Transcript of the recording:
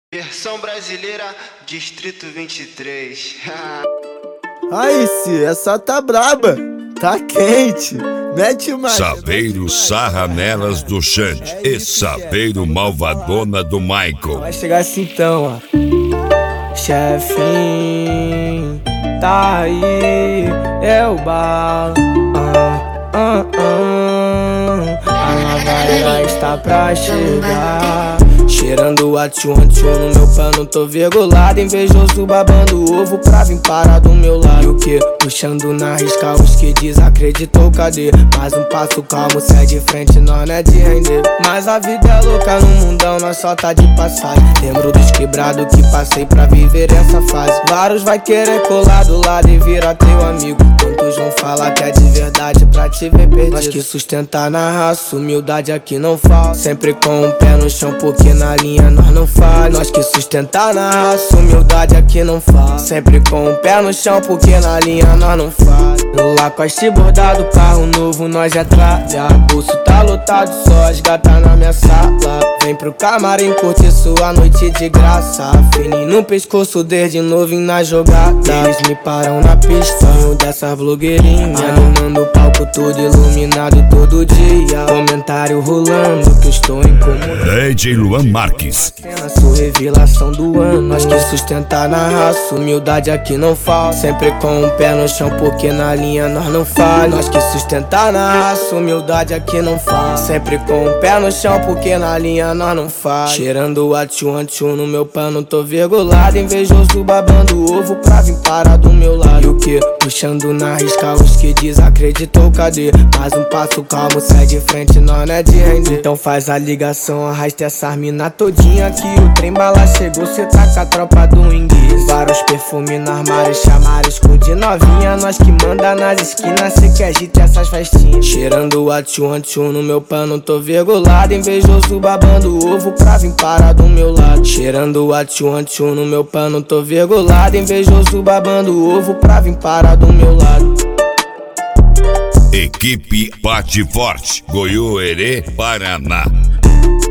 Versão brasileira, Distrito 23. Aí, Ci, essa tá braba, tá quente, mete mais. Saveiro sarra nelas do Xande e Saveiro malvadona do Michael. Vai chegar assim então, ó. Chefinho, tá aí, é o balo. A nova está pra chegar. Cheirando a tchum no meu pano, tô virgulado, invejoso babando ovo pra vir parar do meu lado. E o que? Puxando na risca os que desacreditou, cadê? Mais um passo calmo, sai de frente, nós não é de render. Mas a vida é louca no mundão, nós só tá de passagem. Lembro dos quebrados que passei pra viver essa fase. Vários vai querer colar do lado e virar teu amigo. Quantos vão falar que é de verdade pra te ver perdido? Nós que sustentar na raça, humildade aqui não falta. Sempre com o pé no chão, porque na linha nós não falha. Nós que sustentar na raça, humildade aqui não falta. Sempre com o pé no chão, porque na linha nós não falha. No Lacoste bordado, carro novo nós já trabalha. Bolso tá lotado, só as gatas na minha sala. Vem pro camarim curtir sua noite de graça. Fininho no pescoço, desde novinho na jogada. Eles me param na pista, sonho dessas blogueirinhas. Animando o palco todo iluminado todo dia. Comentário rolando que eu estou incomodado. DJ Luan Marques. Sou revelação do ano. Nós que sustentar na raça, humildade aqui não falta. Sempre com o pé no chão, porque na linha nós não falha. Nós que sustentar na raça, humildade aqui não falta. Sempre com o pé no chão, porque na linha nós não falha. Cheirando a tchum no meu pano, tô virgulado, invejoso babando ovo pra vir parar do meu lado. E o que? Puxando na risca os que desacreditou, cadê? Mais um passo calmo, sai de frente, nós não é de render. Então faz a ligação, arrasta essas mina todinha que o trem bala chegou, cê tá com a tropa do inglês. Vários perfumes no armário, chamaram esconde novinha. Nós que manda nas esquinas, cê que agita essas festinhas. Cheirando a tchum no meu pano, tô virgulado, invejoso babando ovo pra vir parar do meu lado. Cheirando a tchum no meu pano, tô virgulado, invejoso babando ovo pra vir parar do meu lado. Equipe Bate Forte, Goiôerê, Paraná.